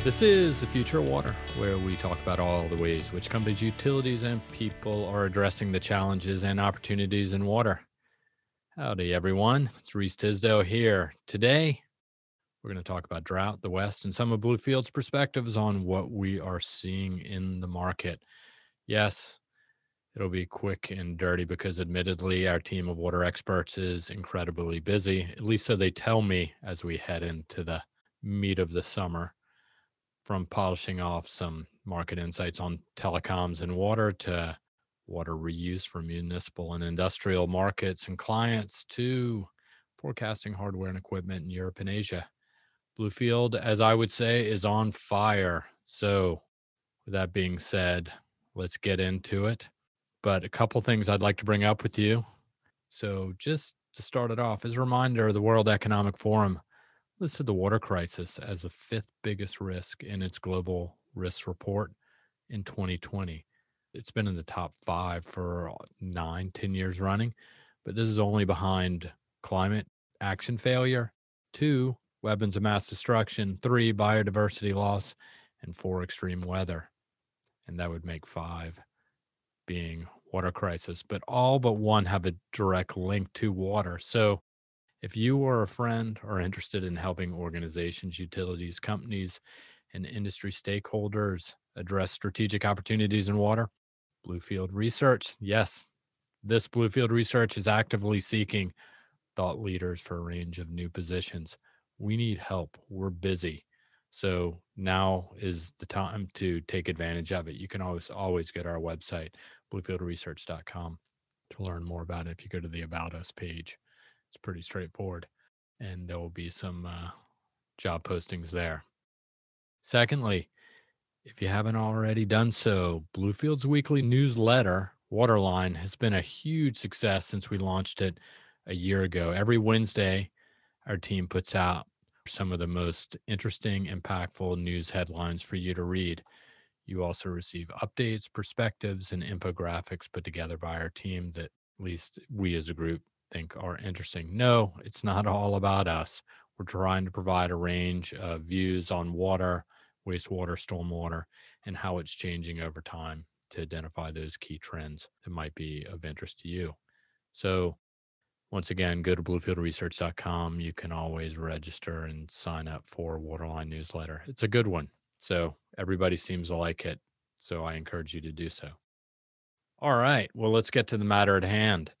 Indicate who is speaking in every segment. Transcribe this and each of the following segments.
Speaker 1: This is the Future of Water, where we talk about all the ways which companies, utilities, and people are addressing the challenges and opportunities in water. Howdy, everyone. It's Reese Tisdale here. Today, we're going to talk about drought, the West, and some of Bluefield's perspectives on what we are seeing in the market. Yes, it'll be quick and dirty because, admittedly, our team of water experts is incredibly busy, at least so they tell me as we head into the meat of the summer. From polishing off some market insights on telecoms and water to water reuse for municipal and industrial markets and clients to forecasting hardware and equipment in Europe and Asia. Bluefield, as I would say, is on fire. So, with that being said, let's get into it. But a couple things I'd like to bring up with you. So, just to start it off, as a reminder, the World Economic Forum listed the water crisis as the fifth biggest risk in its global risk report in 2020. It's been in the top five for 9, 10 years running, but this is only behind climate action failure, two, weapons of mass destruction, three, biodiversity loss, and four, extreme weather. And that would make five being water crisis, but all but one have a direct link to water. So if you or a friend are interested in helping organizations, utilities, companies, and industry stakeholders address strategic opportunities in water, Bluefield Research, yes, this Bluefield Research is actively seeking thought leaders for a range of new positions. We need help. We're busy. So now is the time to take advantage of it. You can always go to our website, bluefieldresearch.com, to learn more about it. If you go to the About Us page, it's pretty straightforward, and there will be some job postings there. Secondly, if you haven't already done so, Bluefield's weekly newsletter, Waterline, has been a huge success since we launched it a year ago. Every Wednesday, our team puts out some of the most interesting, impactful news headlines for you to read. You also receive updates, perspectives, and infographics put together by our team that at least we as a group think are interesting. No, it's not all about us. We're trying to provide a range of views on water, wastewater, stormwater, and how it's changing over time to identify those key trends that might be of interest to you. So once again, go to bluefieldresearch.com. You can always register and sign up for Waterline newsletter. It's a good one. So everybody seems to like it. So I encourage you to do so. All right. Well, let's get to the matter at hand.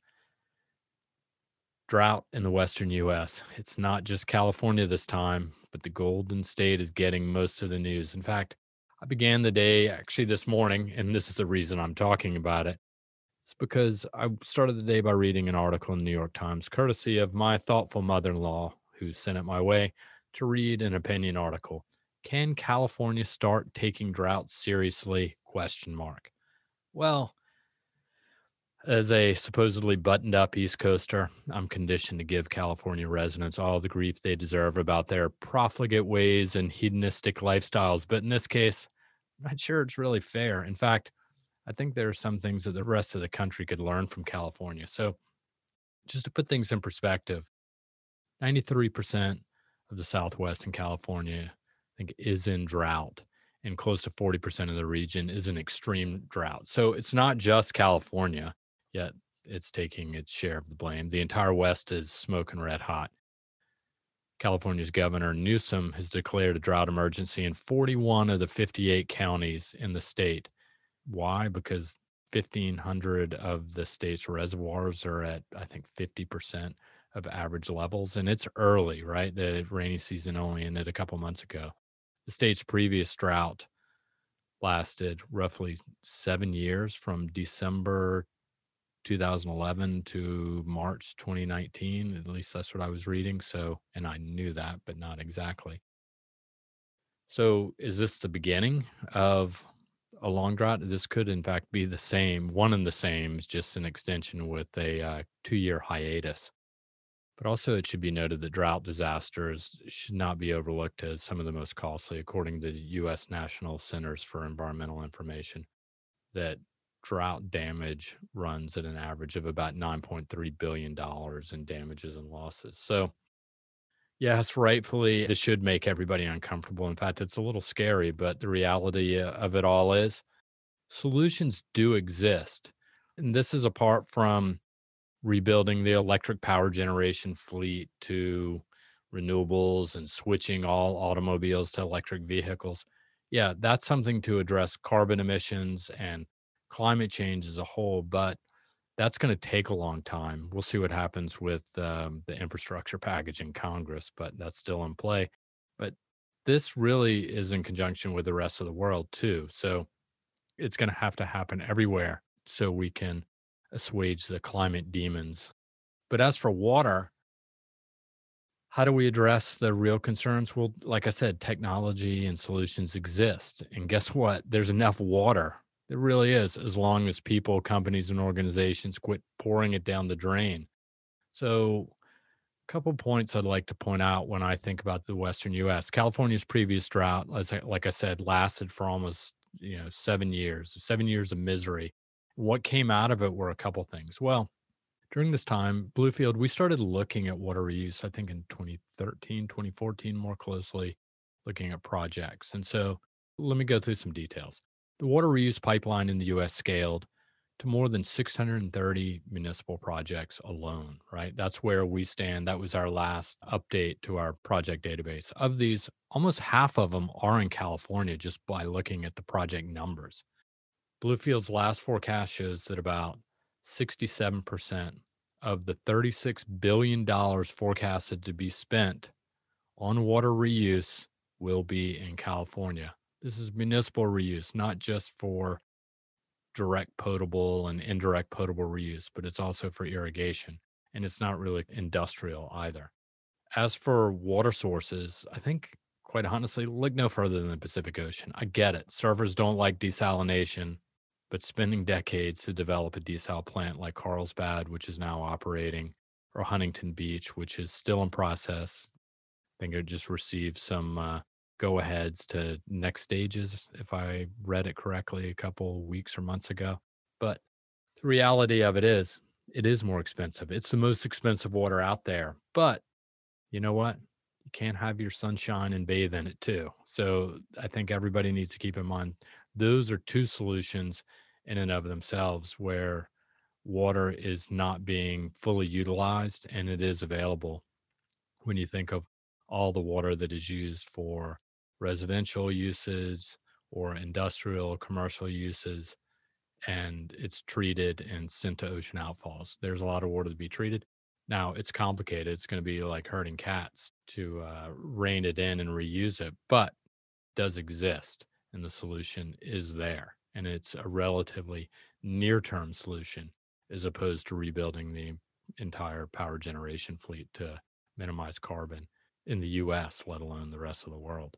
Speaker 1: Drought in the Western U.S. It's not just California this time, but the Golden State is getting most of the news. In fact, I began the day actually this morning, and this is the reason I'm talking about it. It's because I started the day by reading an article in the New York Times, courtesy of my thoughtful mother-in-law, who sent it my way to read an opinion article. Can California start taking drought seriously? Question mark. Well, as a supposedly buttoned up East Coaster, I'm conditioned to give California residents all the grief they deserve about their profligate ways and hedonistic lifestyles. But in this case, I'm not sure it's really fair. In fact, I think there are some things that the rest of the country could learn from California. So, just to put things in perspective, 93% of the Southwest in California, I think, is in drought, and close to 40% of the region is in extreme drought. So, it's not just California, yet it's taking its share of the blame. The entire West is smoking red hot. California's Governor Newsom has declared a drought emergency in 41 of the 58 counties in the state. Why? Because 1,500 of the state's reservoirs are at, I think, 50% of average levels. And it's early, right? The rainy season only ended a couple months ago. The state's previous drought lasted roughly 7 years, from December 2011 to March 2019. At least that's what I was reading. So, and I knew that, but not exactly. So, is this the beginning of a long drought? This could, in fact, be the same, one and the same, just an extension with a 2 year hiatus. But also, it should be noted that drought disasters should not be overlooked as some of the most costly, according to the U.S. National Centers for Environmental Information, that drought damage runs at an average of about $9.3 billion in damages and losses. So, Yes, rightfully, this should make everybody uncomfortable. In fact, it's a little scary, but the reality of it all is solutions do exist. And this is apart from rebuilding the electric power generation fleet to renewables and switching all automobiles to electric vehicles. Yeah, that's something to address carbon emissions and climate change as a whole, but that's going to take a long time. We'll see what happens with the infrastructure package in Congress, but that's still in play. But this really is in conjunction with the rest of the world, too. So it's going to happen everywhere so we can assuage the climate demons. But as for water, how do we address the real concerns? Well, like I said, technology and solutions exist. And guess what? There's enough water. There really is, as long as people, companies, and organizations quit pouring it down the drain. So, a couple points I'd like to point out when I think about the Western US. California's previous drought, like I said, lasted for almost 7 years, 7 years of misery. What came out of it were a couple things. Well, during this time, Bluefield, we started looking at water reuse, I think in 2013, 2014, more closely, looking at projects. And so let me go through some details. The water reuse pipeline in the US scaled to more than 630 municipal projects alone, right? That's where we stand. That was our last update to our project database. Of these, almost half of them are in California just by looking at the project numbers. Bluefield's last forecast shows that about 67% of the $36 billion forecasted to be spent on water reuse will be in California. This is municipal reuse, not just for direct potable and indirect potable reuse, but it's also for irrigation. And it's not really industrial either. As for water sources, I think, quite honestly, look no further than the Pacific Ocean. I get it. Servers don't like desalination, but spending decades to develop a desal plant like Carlsbad, which is now operating, or Huntington Beach, which is still in process. I think it just received some go aheads to next stages, if I read it correctly a couple weeks or months ago. But the reality of it is more expensive. It's the most expensive water out there. But you know what? You can't have your sunshine and bathe in it too. So I think everybody needs to keep in mind those are two solutions in and of themselves where water is not being fully utilized and it is available when you think of all the water that is used for residential uses or industrial commercial uses and it's treated and sent to ocean outfalls. There's a lot of water to be treated. Now it's complicated. It's going to be like herding cats to rein it in and reuse it, but it does exist, and the solution is there, and it's a relatively near-term solution as opposed to rebuilding the entire power generation fleet to minimize carbon in the U.S., let alone the rest of the world.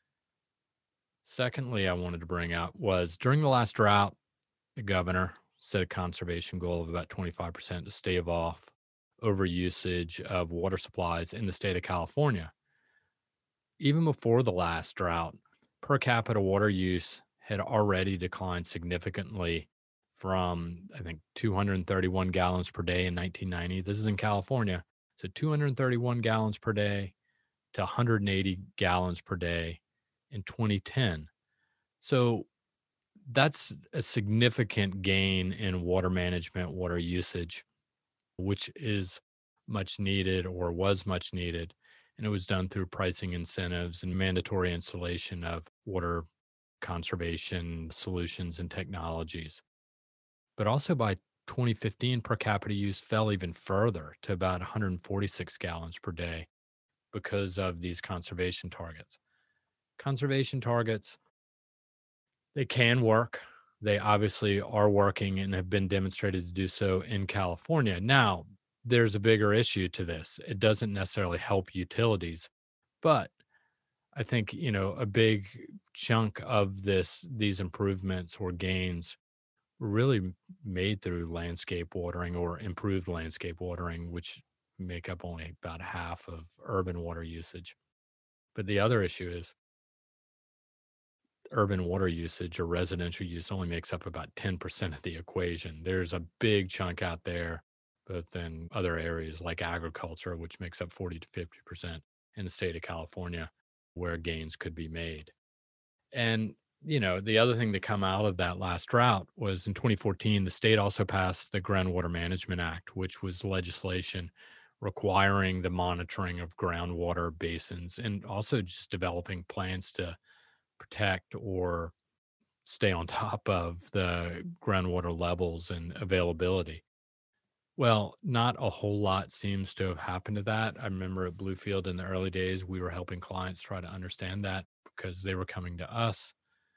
Speaker 1: Secondly, I wanted to bring out was during the last drought, the governor set a conservation goal of about 25% to stave off overusage of water supplies in the state of California. Even before the last drought, per capita water use had already declined significantly from, I think, 231 gallons per day in 1990. This is in California. So 231 gallons per day to 180 gallons per day in 2010. So that's a significant gain in water management, water usage, which is much needed or was much needed. And it was done through pricing incentives and mandatory installation of water conservation solutions and technologies. But also by 2015, per capita use fell even further to about 146 gallons per day because of these conservation targets. Conservation targets, they can work. They obviously are working and have been demonstrated to do so in California. Now, there's a bigger issue to this. It doesn't necessarily help utilities, but I think, a big chunk of these improvements or gains were really made through landscape watering or improved landscape watering, which make up only about half of urban water usage. But the other issue is urban water usage or residential use only makes up about 10% of the equation. There's a big chunk out there, both in other areas like agriculture, which makes up 40 to 50%, in the state of California where gains could be made. And, the other thing to come out of that last drought was in 2014, the state also passed the Groundwater Management Act, which was legislation requiring the monitoring of groundwater basins and also just developing plans to protect or stay on top of the groundwater levels and availability. Well, not a whole lot seems to have happened to that. I remember at Bluefield in the early days, we were helping clients try to understand that because they were coming to us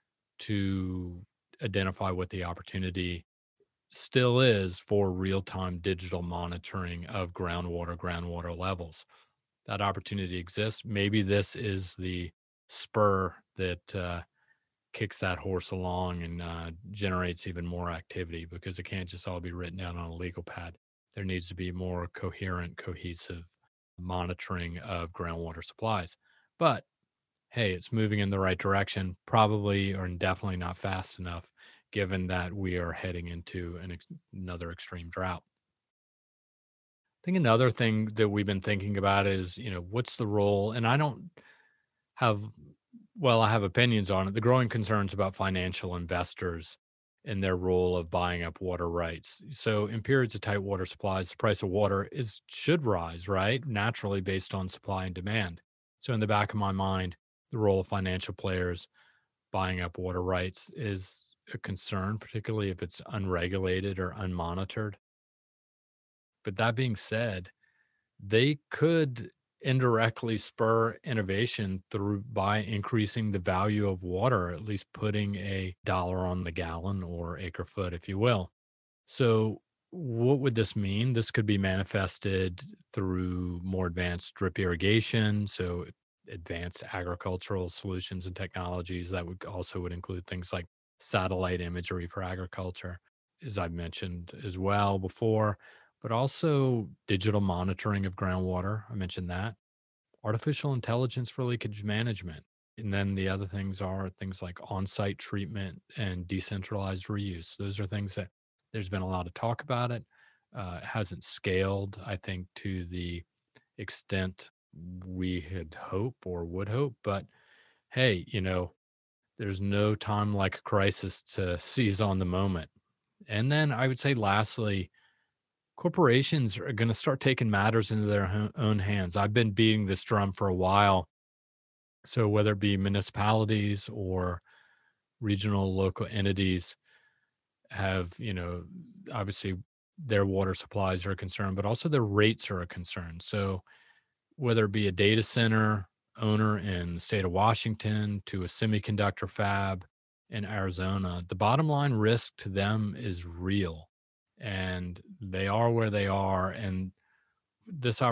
Speaker 1: to identify what the opportunity still is for real-time digital monitoring of groundwater levels. That opportunity exists. Maybe this is the spur that kicks that horse along and generates even more activity because it can't just all be written down on a legal pad. There needs to be more coherent, cohesive monitoring of groundwater supplies. But hey, it's moving in the right direction, probably or definitely not fast enough, given that we are heading into another extreme drought. I think another thing that we've been thinking about is, what's the role? And I don't have, well, I have opinions on it. The growing concerns about financial investors and their role of buying up water rights. So in periods of tight water supplies, the price of water is should rise, right? Naturally based on supply and demand. So in the back of my mind, the role of financial players buying up water rights is a concern, particularly if it's unregulated or unmonitored. But that being said, they could indirectly spur innovation through by increasing the value of water, at least putting a dollar on the gallon or acre foot, if you will. So, what would this mean? This could be manifested through more advanced drip irrigation, so advanced agricultural solutions and technologies that would include things like satellite imagery for agriculture, as I've mentioned as well before, but also digital monitoring of groundwater. I mentioned that. Artificial intelligence for leakage management. And then the other things are things like on site treatment and decentralized reuse. Those are things that there's been a lot of talk about it. It hasn't scaled, I think, to the extent we had hope or would hope. But hey, there's no time like a crisis to seize on the moment. And then I would say, lastly, corporations are going to start taking matters into their own hands. I've been beating this drum for a while. So, whether it be municipalities or regional, local entities have, obviously their water supplies are a concern, but also their rates are a concern. So, whether it be a data center owner in the state of Washington to a semiconductor fab in Arizona, the bottom line risk to them is real and they are where they are. And this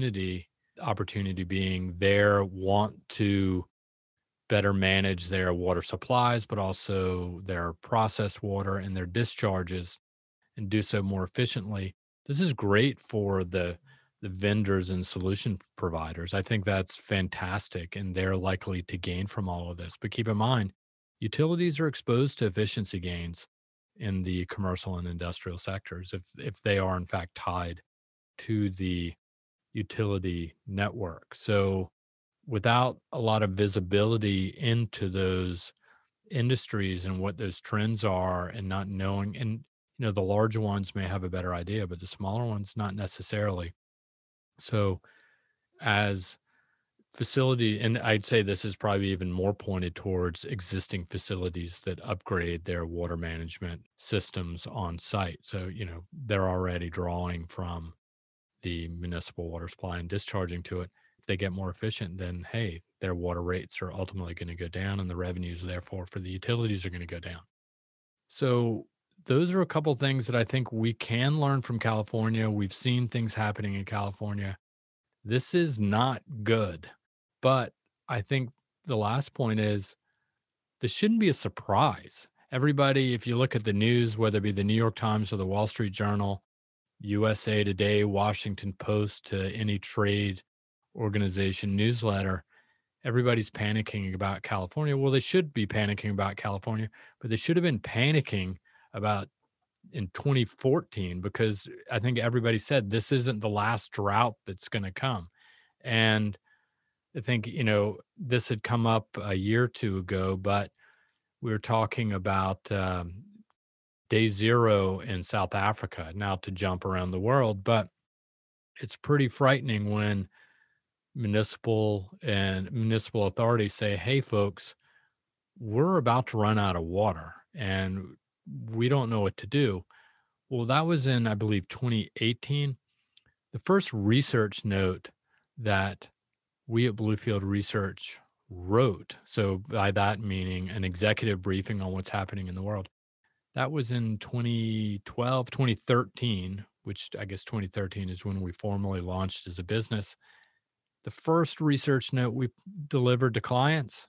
Speaker 1: opportunity being their want to better manage their water supplies, but also their processed water and their discharges and do so more efficiently. This is great for the vendors and solution providers. I think that's fantastic, and they're likely to gain from all of this. But keep in mind, utilities are exposed to efficiency gains in the commercial and industrial sectors if they are in fact tied to the utility network. So without a lot of visibility into those industries and what those trends are and not knowing, and the larger ones may have a better idea, but the smaller ones not necessarily. So as facility, and I'd say this is probably even more pointed towards existing facilities that upgrade their water management systems on site. So, they're already drawing from the municipal water supply and discharging to it. If they get more efficient, then hey, their water rates are ultimately going to go down and the revenues therefore for the utilities are going to go down. So those are a couple things that I think we can learn from California. We've seen things happening in California. This is not good. But I think the last point is this shouldn't be a surprise. Everybody, if you look at the news, whether it be the New York Times or the Wall Street Journal, USA Today, Washington Post, to any trade organization newsletter, everybody's panicking about California. Well, they should be panicking about California, but they should have been panicking about in 2014 because I think everybody said this isn't the last drought that's going to come. And I think, this had come up a year or two ago, but we were talking about day zero in South Africa, now to jump around the world. But it's pretty frightening when municipal authorities say, hey, folks, we're about to run out of water and we don't know what to do. Well, that was in, I believe, 2018. The first research note that we at Bluefield Research wrote, so by that meaning an executive briefing on what's happening in the world, that was in 2012, 2013, which I guess 2013 is when we formally launched as a business. The first research note we delivered to clients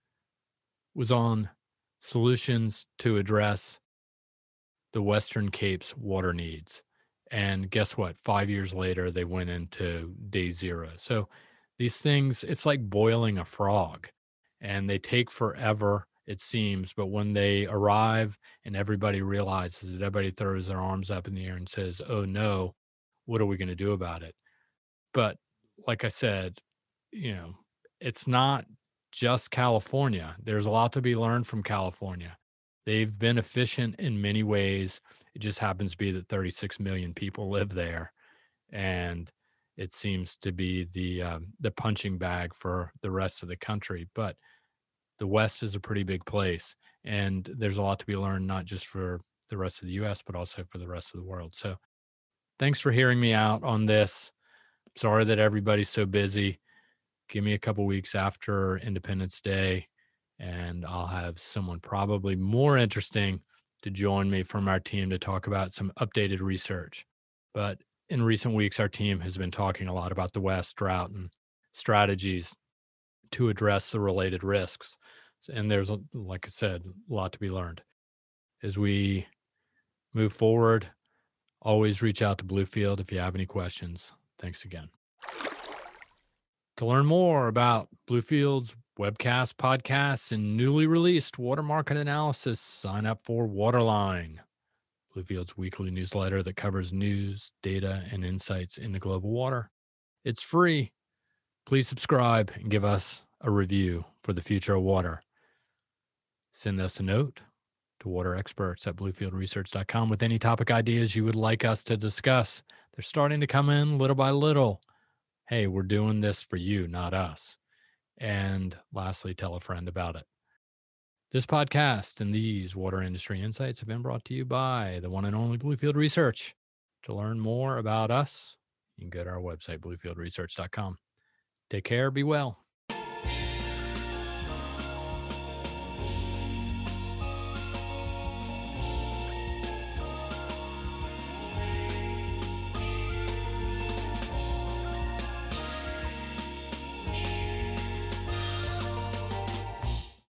Speaker 1: was on solutions to address the Western Cape's water needs. And guess what? 5 years later, they went into day zero. So these things, it's like boiling a frog and they take forever, it seems. But when they arrive and everybody realizes it, everybody throws their arms up in the air and says, oh no, what are we going to do about it? But like I said, you know, it's not just California. There's a lot to be learned from California. They've been efficient in many ways. It just happens to be that 36 million people live there, and it seems to be the punching bag for the rest of the country. But the West is a pretty big place, and there's a lot to be learned, not just for the rest of the U.S., but also for the rest of the world. So, thanks for hearing me out on this. Sorry that everybody's so busy. Give me a couple weeks after Independence Day, and I'll have someone probably more interesting to join me from our team to talk about some updated research. But in recent weeks, our team has been talking a lot about the West drought and strategies to address the related risks. And there's, like I said, a lot to be learned. As we move forward, always reach out to Bluefield if you have any questions. Thanks again. To learn more about Bluefield's webcast, podcasts, and newly released water market analysis, sign up for Waterline, Bluefield's weekly newsletter that covers news, data, and insights into global water. It's free. Please subscribe and give us a review for the future of water. Send us a note to waterexperts@bluefieldresearch.com with any topic ideas you would like us to discuss. They're starting to come in little by little. Hey, we're doing this for you, not us. And lastly, tell a friend about it. This podcast and these water industry insights have been brought to you by the one and only Bluefield Research. To learn more about us, you can go to our website, bluefieldresearch.com. Take care, be well.